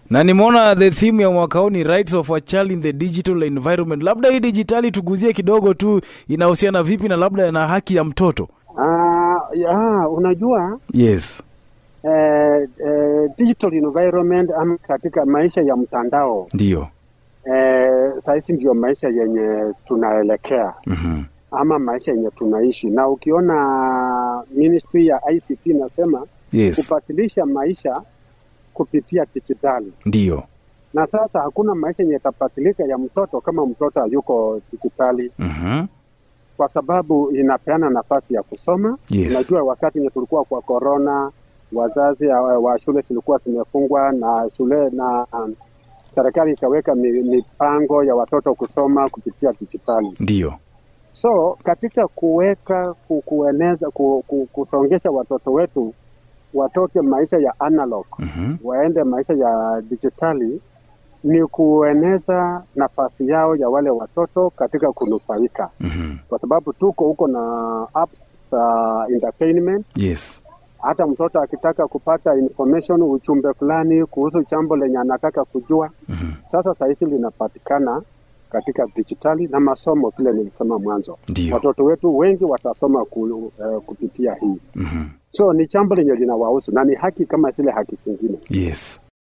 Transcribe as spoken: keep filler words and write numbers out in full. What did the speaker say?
Na nimeona the theme ya mwaka huu ni rights of a child in the digital environment. Labda hii digitali tuguzie kidogo tu, inahusiana vipi na labda na haki ya mtoto? Ah, uh, ya, unajua? Yes. Eh, eh, digital environment ama katika maisha ya mtandao. Ndio. Eh, sasa ndio maisha yenye tunaelekea. Mhm. Ama maisha yenye tunaishi. Na ukiona ministry ya I C T nasema yes. kupatilisha maisha kupitia digitali. Ndio. Na sasa hakuna maisha yenye tapatilika ya mtoto kama mtoto yuko digitali. Mhm. Kwa sababu inapeana nafasi ya kusoma. Yes. Unajua wakati nye tulikuwa kwa corona, wazazi wa shule zilikuwa zimefungwa na shule na um, serikali ikaweka mipango ya watoto kusoma kupitia digitali. Ndio. So katika kuweka ku, kueneza ku, ku, kusongesha watoto wetu watoke maisha ya analog, mm-hmm. waende maisha ya digitali, ni kueneza nafasi yao ya wale watoto katika kunufaika. Mm-hmm. Kwa sababu tuko huko na apps za uh, entertainment. Yes. Hata mtoto akitaka kupata information, uchumbe fulani kuhusu jambo lenye anataka kujua. Mm-hmm. Sasa sahizi linapatikana katika digitali na masomo kile nilisema mwanzo. Dio. Watoto wetu wengi watasoma ku, uh, kupitia hii. Mm-hmm. So ni jambo lenye linawahusu na ni haki kama zile haki zingine. Yes.